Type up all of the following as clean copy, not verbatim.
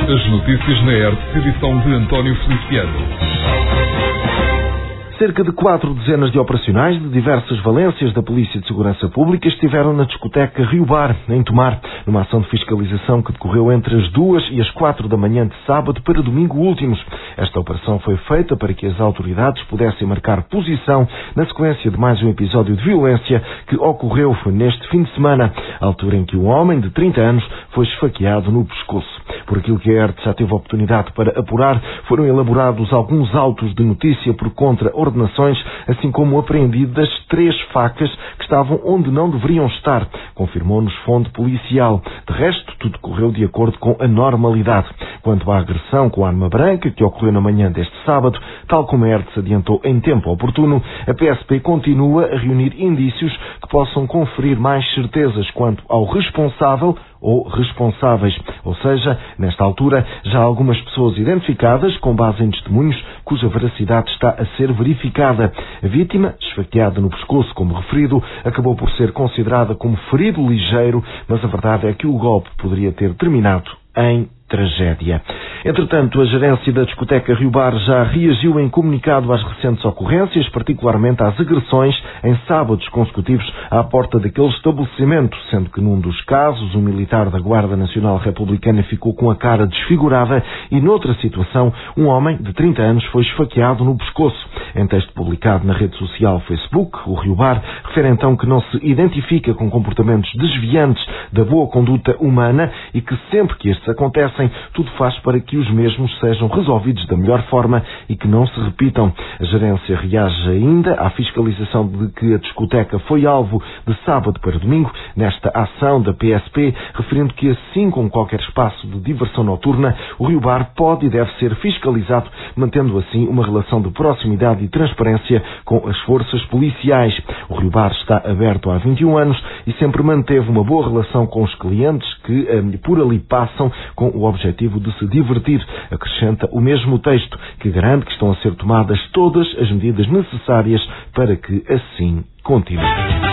As notícias na ERTE, edição de António Feliciano. Cerca de 4 dezenas de operacionais de diversas valências da Polícia de Segurança Pública estiveram na discoteca Rio Bar, em Tomar, numa ação de fiscalização que decorreu entre as 2 e as 4 da manhã de sábado para domingo últimos. Esta operação foi feita para que as autoridades pudessem marcar posição na sequência de mais um episódio de violência que ocorreu neste fim de semana, à altura em que um homem de 30 anos foi esfaqueado no pescoço. Por aquilo que a ERTE já teve a oportunidade para apurar, foram elaborados alguns autos de notícia por contraordenações, assim como apreendidas 3 facas que estavam onde não deveriam estar, confirmou-nos fonte policial. De resto, tudo correu de acordo com a normalidade. Quanto à agressão com arma branca, que ocorreu na manhã deste sábado, tal como a ERTE se adiantou em tempo oportuno, a PSP continua a reunir indícios que possam conferir mais certezas quanto ao responsável ou responsáveis. Ou seja, nesta altura, já há algumas pessoas identificadas com base em testemunhos cuja veracidade está a ser verificada. A vítima, esfaqueada no pescoço, como referido, acabou por ser considerada como ferido ligeiro, mas a verdade é que o golpe poderia ter terminado em tragédia. Entretanto, a gerência da discoteca Rio Bar já reagiu em comunicado às recentes ocorrências, particularmente às agressões em sábados consecutivos à porta daquele estabelecimento, sendo que num dos casos um militar da Guarda Nacional Republicana ficou com a cara desfigurada e noutra situação um homem de 30 anos foi esfaqueado no pescoço. Em texto publicado na rede social Facebook, o Rio Bar refere então que não se identifica com comportamentos desviantes da boa conduta humana e que sempre que estes acontecem, tudo faz para que os mesmos sejam resolvidos da melhor forma e que não se repitam. A gerência reage ainda à fiscalização de que a discoteca foi alvo de sábado para domingo, nesta ação da PSP, referindo que assim como qualquer espaço de diversão noturna, o Rio Bar pode e deve ser fiscalizado, mantendo assim uma relação de proximidade e transparência com as forças policiais. O Rio Bar está aberto há 21 anos e sempre manteve uma boa relação com os clientes que por ali passam com o objetivo de se divertir. Acrescenta o mesmo texto, que garante que estão a ser tomadas todas as medidas necessárias para que assim continue.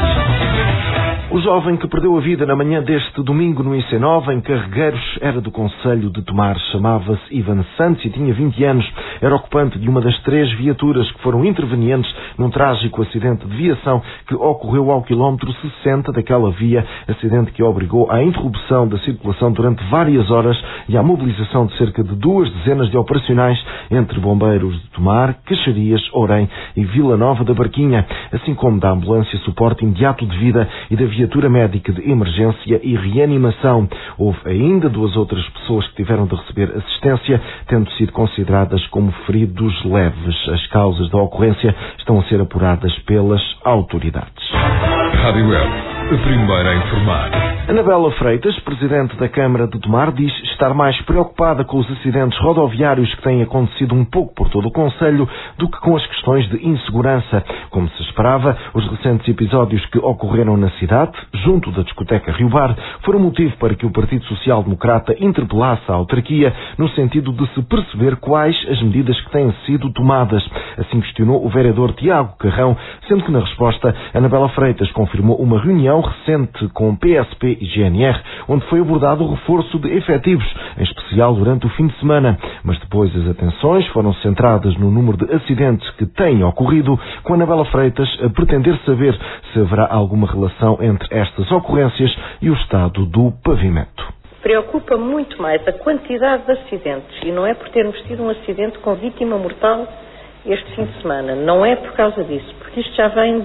O jovem que perdeu a vida na manhã deste domingo no IC9, em Carregueiros, era do concelho de Tomar. Chamava-se Ivan Santos e tinha 20 anos. Era ocupante de uma das 3 viaturas que foram intervenientes num trágico acidente de viação que ocorreu ao quilómetro 60 daquela via, acidente que obrigou à interrupção da circulação durante várias horas e à mobilização de cerca de 2 dezenas de operacionais entre bombeiros de Tomar, Caxarias, Ourém e Vila Nova da Barquinha, assim como da ambulância suporte imediato de vida e da viatura médica de emergência e reanimação. Houve ainda 2 outras pessoas que tiveram de receber assistência, tendo sido consideradas como feridos leves. As causas da ocorrência estão a ser apuradas pelas autoridades. Rádio ERTE, a primeira a informar. Anabela Freitas, presidente da Câmara de Tomar, diz estar mais preocupada com os acidentes rodoviários que têm acontecido um pouco por todo o concelho do que com as questões de insegurança. Como se esperava, os recentes episódios que ocorreram na cidade, junto da discoteca Rio Bar, foram motivo para que o Partido Social Democrata interpelasse a autarquia no sentido de se perceber quais as medidas que têm sido tomadas. Assim questionou o vereador Tiago Carrão, sendo que na resposta Anabela Freitas confirmou uma reunião recente com PSP e GNR, onde foi abordado o reforço de efetivos, em especial durante o fim de semana. Mas depois as atenções foram centradas no número de acidentes que têm ocorrido, com Anabela Freitas a pretender saber se haverá alguma relação entre estas ocorrências e o estado do pavimento. Preocupa muito mais a quantidade de acidentes, e não é por termos tido um acidente com vítima mortal este fim de semana. Não é por causa disso, porque isto já vem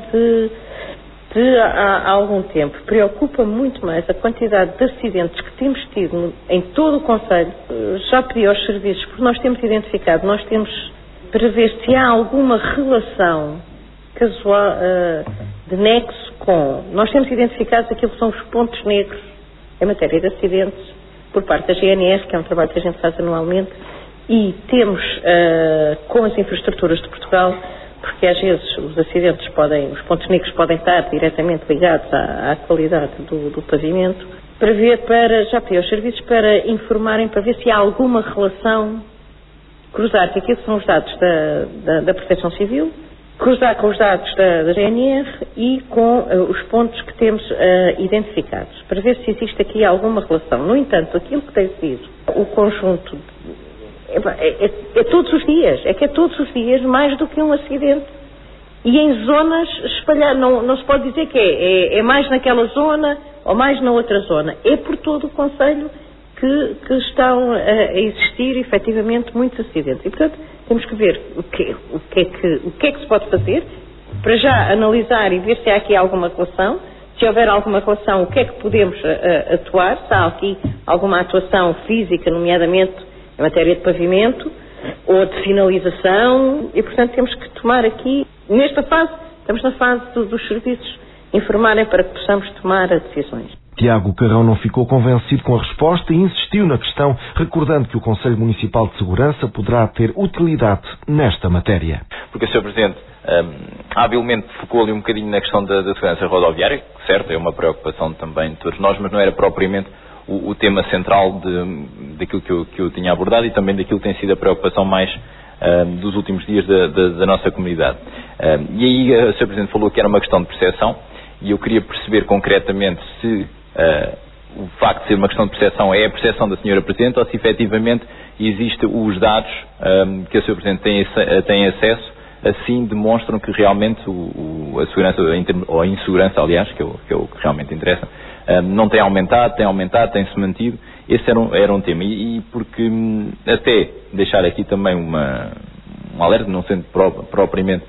há algum tempo. Preocupa muito mais a quantidade de acidentes que temos tido em todo o concelho. Já pedi aos serviços, porque nós temos identificado, nós temos para ver se há alguma relação casual, de nexo com... Nós temos identificado aquilo que são os pontos negros em matéria de acidentes por parte da GNR, que é um trabalho que a gente faz anualmente, e temos com as infraestruturas de Portugal, porque às vezes os pontos negros podem estar diretamente ligados à qualidade do pavimento, já pedi aos serviços para informarem, para ver se há alguma relação, cruzar que aquilo são os dados da Proteção Civil cruzar com os dados da GNR e com os pontos que temos identificados, para ver se existe aqui alguma relação. No entanto, aquilo que tem sido o conjunto é todos os dias, é todos os dias mais do que um acidente. E em zonas espalhadas, não se pode dizer que é mais naquela zona ou mais na outra zona. É por todo o concelho que estão a existir efetivamente muitos acidentes. E, portanto, temos que ver o que é que se pode fazer para já analisar e ver se há aqui alguma relação. Se houver alguma relação, o que é que podemos atuar? Se há aqui alguma atuação física, nomeadamente em matéria de pavimento ou de finalização. E, portanto, temos que tomar aqui, nesta fase, estamos na fase dos serviços informarem para que possamos tomar decisões. Tiago Carrão não ficou convencido com a resposta e insistiu na questão, recordando que o Conselho Municipal de Segurança poderá ter utilidade nesta matéria. Porque o Sr. Presidente habilmente focou ali um bocadinho na questão da segurança rodoviária, que certo, é uma preocupação também de todos nós, mas não era propriamente o tema central daquilo que eu tinha abordado e também daquilo que tem sido a preocupação mais dos últimos dias da nossa comunidade. E aí o Sr. Presidente falou que era uma questão de percepção e eu queria perceber concretamente se o facto de ser uma questão de percepção é a percepção da Sra. Presidente ou se efetivamente existem os dados que a Sra. Presidente tem acesso, assim demonstram que realmente a segurança, ou a insegurança, aliás, que é o que realmente interessa, não tem aumentado, tem-se mantido. Esse era um tema. E porque até deixar aqui também um alerta, não sendo propriamente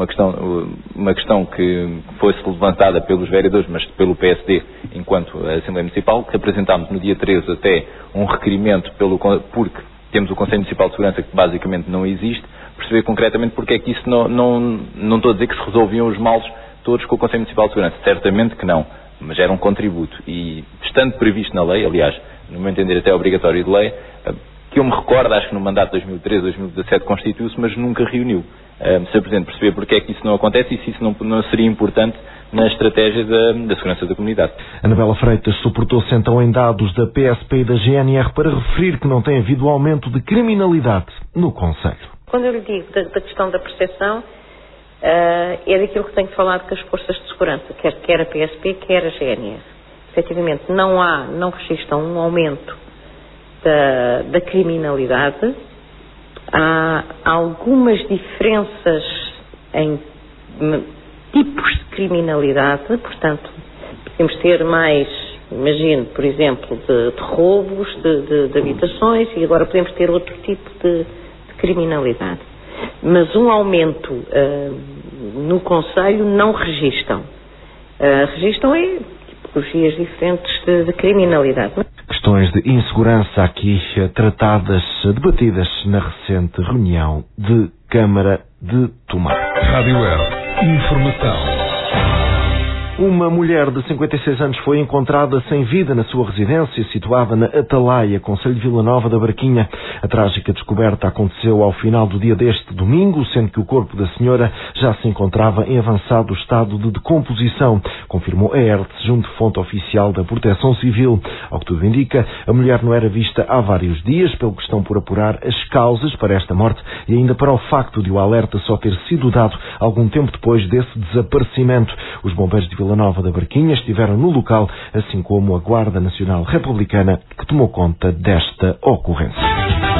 uma questão que fosse levantada pelos vereadores, mas pelo PSD enquanto Assembleia Municipal, que apresentámos no dia 13 até um requerimento porque temos o Conselho Municipal de Segurança que basicamente não existe, perceber concretamente porque é que isso não estou a dizer que se resolviam os males todos com o Conselho Municipal de Segurança, certamente que não, mas era um contributo e estando previsto na lei, aliás, no meu entender até obrigatório de lei, que eu me recordo, acho que no mandato de 2013-2017 constituiu-se, mas nunca reuniu. Sr. Presidente, perceber porque é que isso não acontece e se isso não seria importante na estratégia da segurança da comunidade. Anabela Freitas suportou-se então em dados da PSP e da GNR para referir que não tem havido aumento de criminalidade no concelho. Quando eu lhe digo da questão da percepção, é daquilo que tenho falado com as forças de segurança, quer a PSP, quer a GNR. Efetivamente, não registram um aumento da criminalidade. Há algumas diferenças em tipos de criminalidade, portanto, podemos ter mais, imagino, por exemplo, de roubos, de habitações, e agora podemos ter outro tipo de criminalidade. Mas um aumento no concelho não registram. Registram tipologias diferentes de criminalidade. Questões de insegurança aqui tratadas, debatidas na recente reunião de Câmara de Tomar. Rádio Air. Informação. Uma mulher de 56 anos foi encontrada sem vida na sua residência, situada na Atalaia, concelho de Vila Nova da Barquinha. A trágica descoberta aconteceu ao final do dia deste domingo, sendo que o corpo da senhora já se encontrava em avançado estado de decomposição, confirmou a ERTE junto de fonte oficial da Proteção Civil. Ao que tudo indica, a mulher não era vista há vários dias, pelo que estão por apurar as causas para esta morte e ainda para o facto de o alerta só ter sido dado algum tempo depois desse desaparecimento. Os bombeiros de Vila Nova da Barquinha estiveram no local, assim como a Guarda Nacional Republicana, que tomou conta desta ocorrência.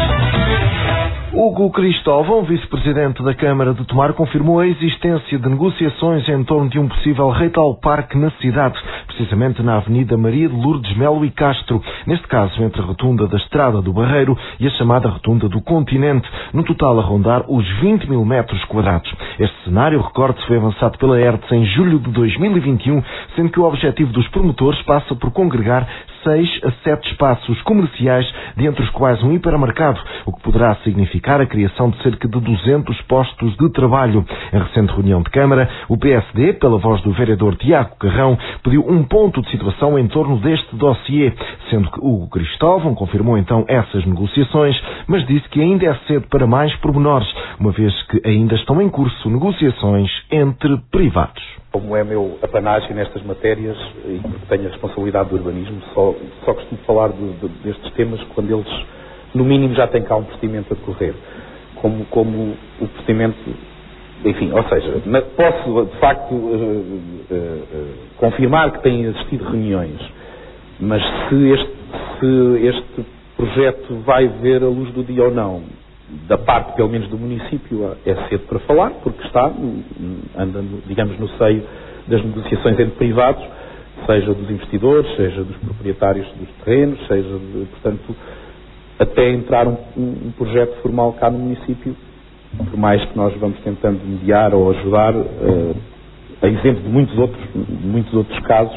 Hugo Cristóvão, vice-presidente da Câmara de Tomar, confirmou a existência de negociações em torno de um possível Retail Park na cidade, precisamente na Avenida Maria de Lourdes Melo e Castro, neste caso entre a rotunda da Estrada do Barreiro e a chamada rotunda do Continente, no total a rondar os 20 mil metros quadrados. Este cenário, recorde-se, foi avançado pela ERTE em julho de 2021, sendo que o objetivo dos promotores passa por congregar 6 a 7 espaços comerciais, dentre os quais um hipermercado, o que poderá significar a criação de cerca de 200 postos de trabalho. Em recente reunião de Câmara, o PSD, pela voz do vereador Tiago Carrão, pediu um ponto de situação em torno deste dossiê, sendo que Hugo Cristóvão confirmou então essas negociações, mas disse que ainda é cedo para mais pormenores, uma vez que ainda estão em curso negociações entre privados. Como é meu apanagem nestas matérias e porque tenho a responsabilidade do urbanismo, só costumo falar destes temas quando eles, no mínimo, já têm cá um procedimento a decorrer. Como o procedimento Enfim, ou seja, posso de facto confirmar que têm existido reuniões, mas se este projeto vai ver a luz do dia ou não, da parte pelo menos do município, é cedo para falar, porque está andando, digamos, no seio das negociações entre privados, seja dos investidores, seja dos proprietários dos terrenos, portanto, até entrar um projeto formal cá no município, por mais que nós vamos tentando mediar ou ajudar, a exemplo de muitos outros casos,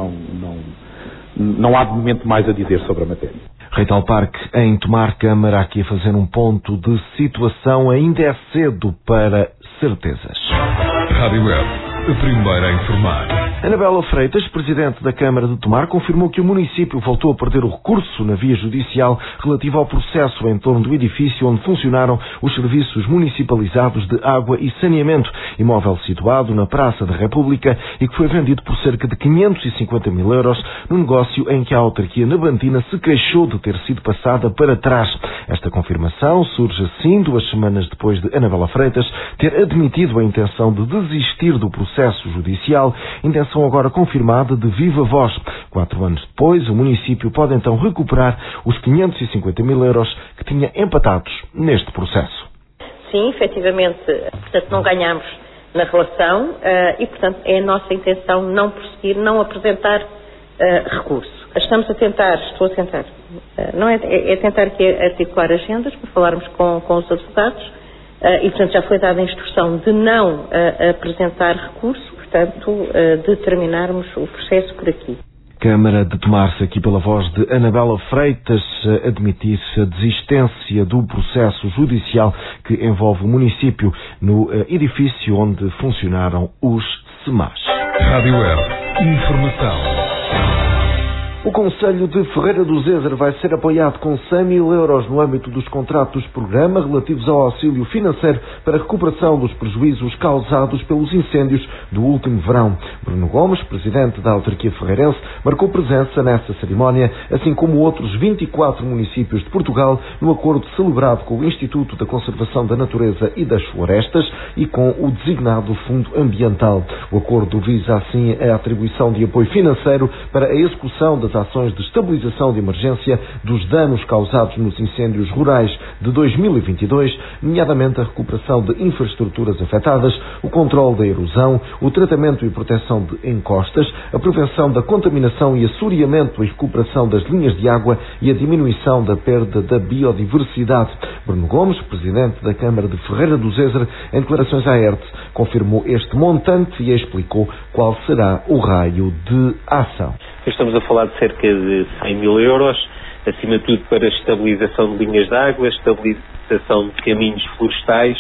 não há de momento mais a dizer sobre a matéria. Reital Parque, em Tomar, Câmara, aqui a fazer um ponto de situação. Ainda é cedo para certezas. Rádio Web, a primeira a informar. Anabela Freitas, presidente da Câmara de Tomar, confirmou que o município voltou a perder o recurso na via judicial relativo ao processo em torno do edifício onde funcionaram os serviços municipalizados de água e saneamento, imóvel situado na Praça da República e que foi vendido por cerca de 550 mil euros no negócio em que a autarquia nabantina se queixou de ter sido passada para trás. Esta confirmação surge assim 2 semanas depois de Anabela Freitas ter admitido a intenção de desistir do processo judicial, intenção agora confirmada de viva voz. 4 anos depois, o município pode então recuperar os 550 mil euros que tinha empatados neste processo. Sim, efetivamente, portanto, não ganhamos na relação e, portanto, é a nossa intenção não prosseguir, não apresentar recurso. Estou a tentar, não é tentar aqui articular agendas para falarmos com os advogados e, portanto, já foi dada a instrução de não apresentar recurso, portanto, de terminarmos o processo por aqui. Câmara de Tomar-se aqui pela voz de Anabela Freitas admitir-se a desistência do processo judicial que envolve o município no edifício onde funcionaram os SEMAS. Rádio Web, informação. O Concelho de Ferreira do Zezer vai ser apoiado com 100 mil euros no âmbito dos contratos programa relativos ao auxílio financeiro para a recuperação dos prejuízos causados pelos incêndios do último verão. Bruno Gomes, presidente da autarquia ferreirense, marcou presença nessa cerimónia, assim como outros 24 municípios de Portugal, no acordo celebrado com o Instituto da Conservação da Natureza e das Florestas e com o designado Fundo Ambiental. O acordo visa, assim, a atribuição de apoio financeiro para a execução das ações de estabilização de emergência dos danos causados nos incêndios rurais de 2022, nomeadamente a recuperação de infraestruturas afetadas, o controle da erosão, o tratamento e proteção de encostas, a prevenção da contaminação e assoreamento e recuperação das linhas de água e a diminuição da perda da biodiversidade. Bruno Gomes, presidente da Câmara de Ferreira do Zezer, em declarações à ERTE, confirmou este montante e explicou qual será o raio de ação. Estamos a falar de cerca de 100 mil euros, acima de tudo para estabilização de linhas de água, estabilização de caminhos florestais,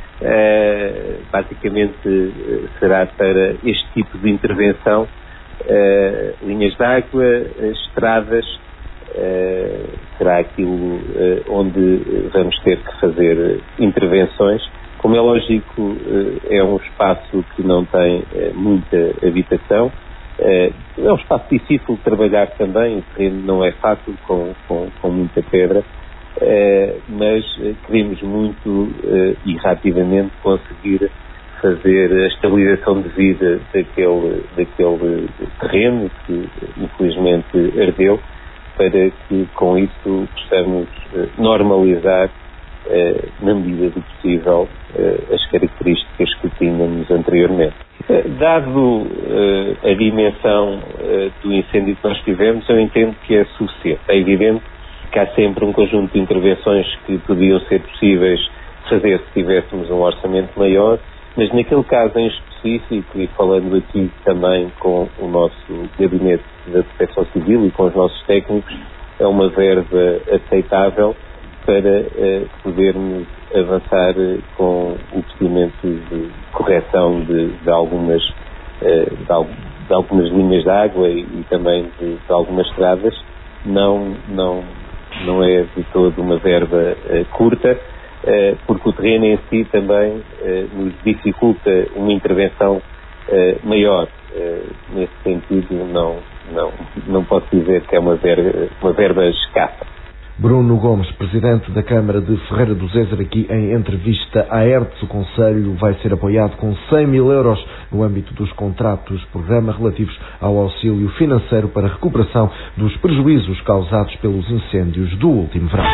basicamente será para este tipo de intervenção, linhas de água, estradas, será aquilo onde vamos ter que fazer intervenções. Como é lógico, é um espaço que não tem muita habitação. É um espaço difícil de trabalhar também, o terreno não é fácil, com muita pedra, mas queremos muito e rapidamente conseguir fazer a estabilização de vida daquele terreno que infelizmente ardeu, para que com isso possamos normalizar, na medida do possível, as características que tínhamos anteriormente. Dado a dimensão do incêndio que nós tivemos, eu entendo que é suficiente. É evidente que há sempre um conjunto de intervenções que podiam ser possíveis fazer se tivéssemos um orçamento maior, mas naquele caso em específico, e falando aqui também com o nosso gabinete da Proteção Civil e com os nossos técnicos, é uma verba aceitável para podermos avançar com o procedimento de correção de algumas linhas de água e também de algumas estradas. Não é de todo uma verba curta, porque o terreno em si também nos dificulta uma intervenção maior. Nesse sentido, não posso dizer que é uma verba escassa. Bruno Gomes, presidente da Câmara de Ferreira do Zezer, aqui em entrevista à ERTS. O Conselho vai ser apoiado com 100 mil euros no âmbito dos contratos programa relativos ao auxílio financeiro para a recuperação dos prejuízos causados pelos incêndios do último verão.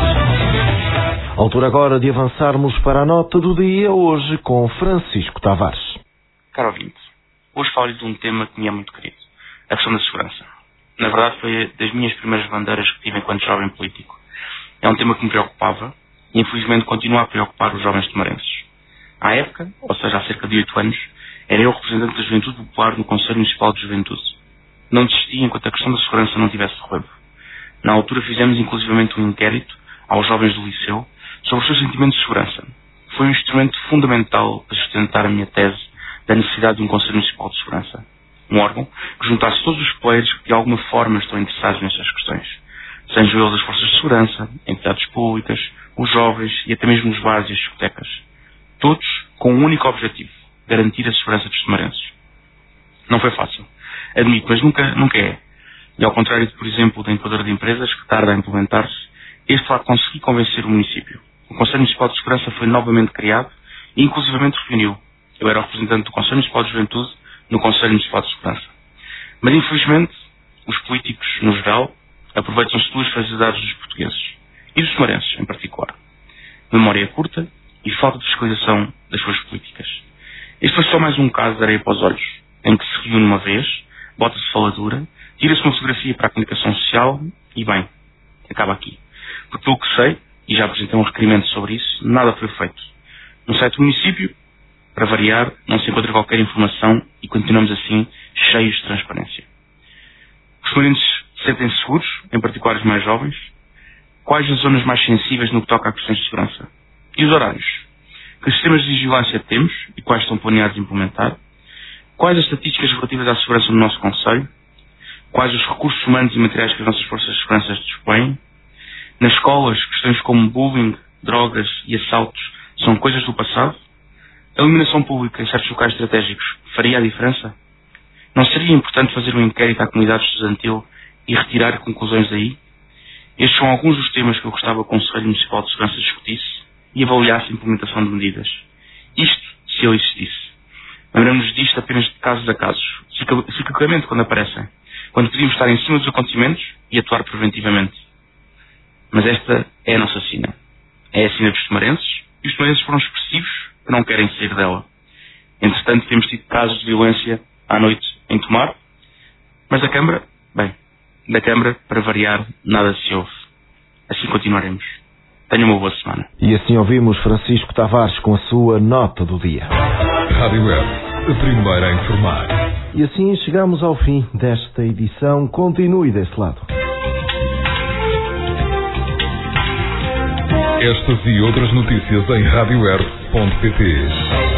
Altura agora de avançarmos para a nota do dia, hoje com Francisco Tavares. Caro ouvinte, hoje falo-lhe de um tema que me é muito querido, a questão da segurança. Na verdade, foi das minhas primeiras bandeiras que tive enquanto jovem político. É um tema que me preocupava e, infelizmente, continua a preocupar os jovens tomarenses. À época, ou seja, há cerca de 8 anos, era eu representante da Juventude Popular no Conselho Municipal de Juventude. Não desisti enquanto a questão da segurança não tivesse relevo. Na altura fizemos inclusivamente um inquérito aos jovens do liceu sobre o seu sentimento de segurança. Foi um instrumento fundamental para sustentar a minha tese da necessidade de um Conselho Municipal de Segurança. Um órgão que juntasse todos os players que de alguma forma estão interessados nessas questões. Sejam eles as forças de segurança, entidades públicas, os jovens e até mesmo os bares e as discotecas. Todos com um único objetivo: garantir a segurança dos tomarenses. Não foi fácil, admito, mas nunca é. E ao contrário, por exemplo, da incubadora de empresas, que tarda a implementar-se, este vai conseguir convencer o município. O Conselho Municipal de Segurança foi novamente criado e inclusivamente reuniu. Eu era o representante do Conselho Municipal de Juventude no Conselho Municipal de Segurança. Mas, infelizmente, os políticos, no geral, aproveitam-se duas fragilidades dos portugueses e dos tomarenses, em particular. Memória curta e falta de fiscalização das suas políticas. Este foi só mais um caso de areia para os olhos, em que se reúne uma vez, bota-se faladura, tira-se uma fotografia para a comunicação social e, bem, acaba aqui. Porque, pelo que sei, e já apresentei um requerimento sobre isso, nada foi feito. No site do município, para variar, não se encontra qualquer informação e continuamos assim cheios de transparência. Os tomarenses sentem-se seguros, em particular os mais jovens? Quais as zonas mais sensíveis no que toca a questões de segurança? E os horários? Que sistemas de vigilância temos e quais estão planeados a implementar? Quais as estatísticas relativas à segurança no nosso Conselho? Quais os recursos humanos e materiais que as nossas forças de segurança dispõem? Nas escolas, questões como bullying, drogas e assaltos são coisas do passado? A iluminação pública em certos locais estratégicos faria a diferença? Não seria importante fazer um inquérito à comunidade estudantil e retirar conclusões daí? Estes são alguns dos temas que eu gostava que o Conselho Municipal de Segurança discutisse e avaliasse a implementação de medidas. Isto, se ele existisse. Lembramos-nos disto apenas de casos a casos, ciclicamente quando aparecem, quando podíamos estar em cima dos acontecimentos e atuar preventivamente. Mas esta é a nossa sina. É a sina dos tomarenses, e os tomarenses foram expressivos que não querem sair dela. Entretanto, temos tido casos de violência à noite em Tomar, mas da Câmara, para variar, nada se ouve. Assim continuaremos. Tenha uma boa semana. E assim ouvimos Francisco Tavares com a sua nota do dia. Rádio Web, a primeira a informar. E assim chegamos ao fim desta edição. Continue desse lado. Estas e outras notícias em radioweb.pt.